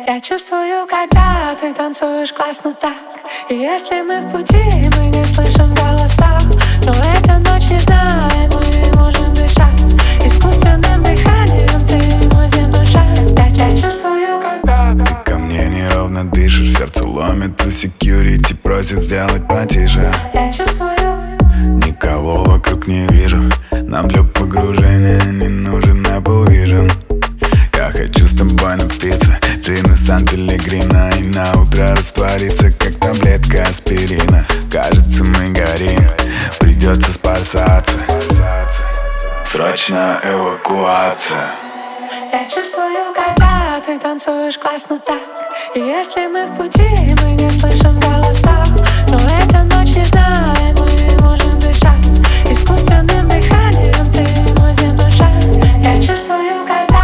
Я чувствую, когда ты танцуешь классно так. И если мы в пути, мы не слышим голоса, но эта ночь нежна, и мы можем дышать искусственным дыханием, ты мой земной шар. Я чувствую, когда ты ко мне неровно дышишь, сердце ломится, секьюрити просит сделать потише. Я чувствую, никого вокруг не вижу, нам для погружения не нужен Apple Vision. Я хочу с тобой напиться джина Сан-Пеллегрино и на утро раствориться, как таблетка аспирина. Кажется, мы горим, придется спасаться, срочная эвакуация. я чувствую, когда ты танцуешь классно так. И если мы в пути, мы не слышим голоса, но эта ночь нежна, и мы можем дышать искусственным дыханием, ты мой земной шар. Я чувствую, когда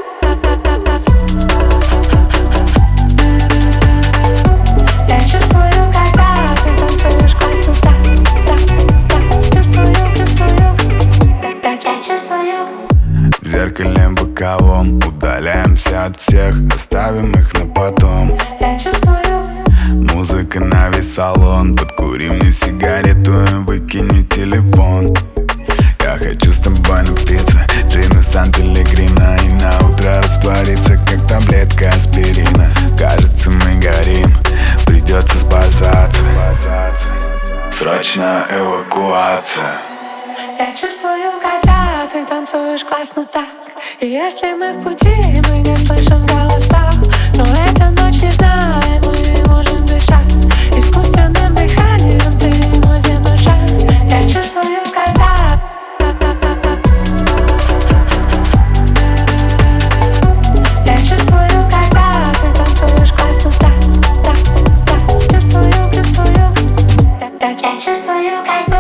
я чувствую, когда ты танцуешь классно так, так. Чувствую, я чувствую. В зеркале боковом удаляемся от всех, оставим их на потом. Я чувствую, музыка на весь салон, подкури мне сигарету и выкини телефон. Я хочу с тобой напиться джина Сан-Пеллегрино и на утро раствориться, как таблетка аспирина. Кажется, мы горим, придется спасаться, срочная эвакуация. я чувствую, когда ты танцуешь классно так. И если мы в пути, мы не слышим голоса, но эта ночь нежна, и мы можем дышать искусственным дыханием, ты мой земной шар. Я чувствую, когда я чувствую, когда ты танцуешь классно так, так. Чувствую, я чувствую, когда